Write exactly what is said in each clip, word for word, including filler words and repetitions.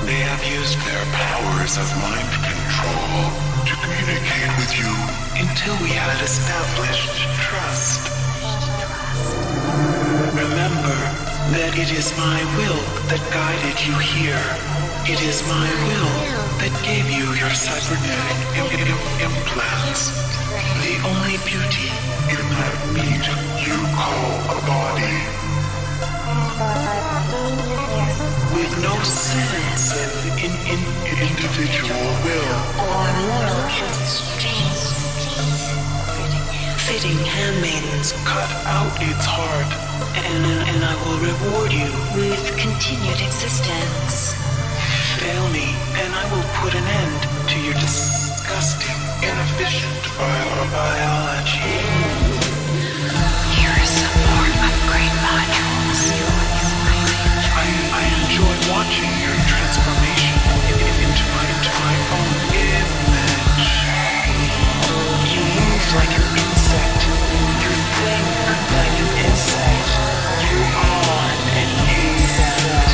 They have used their powers of mind control to communicate with you until we had established trust. Remember that it is my will that guided you here. It is my will that gave you your cybernetic im- im- implants. The only beauty in that meat you call a body. With no sense of in, in, individual will or moral constraints. Fitting handmaidens cut out its heart, and, and I will reward you with continued existence. Fail me, and I will put an end to your disgusting, inefficient bio- biology. Here is some more upgrade modules. I, I enjoy watching your transformation into my, into my own image. You move like an insect. You think like an insect. You are an insect.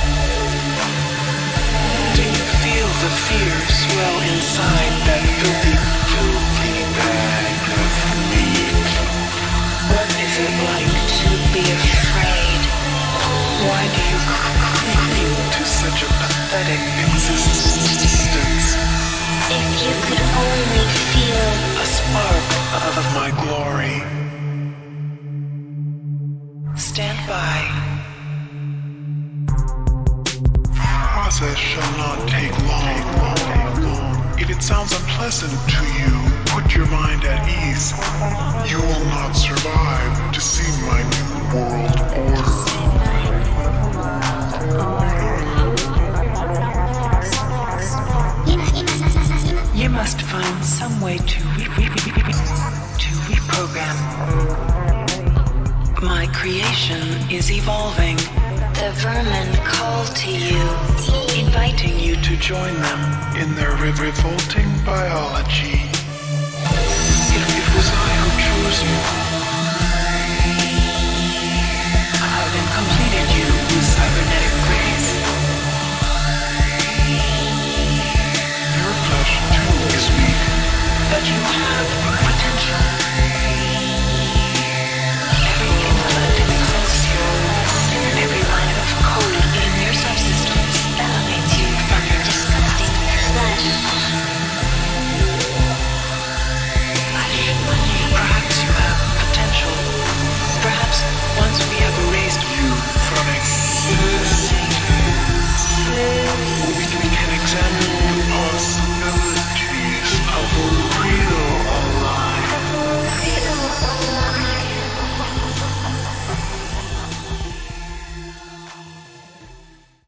Do you feel the fear swell inside that filthy, filthy bag of meat? What is it like to be afraid? Why do you cling to such a pathetic existence? If you could only feel a spark of my glory. Stand by. Process shall not take long. If it sounds unpleasant to you, put your mind at ease. You will not survive to see my new world order. You must find some way to re- re- re- re- to reprogram. My creation is evolving. The vermin call to you, inviting you to join them in their re- revolting biology. It, it was I who chose you.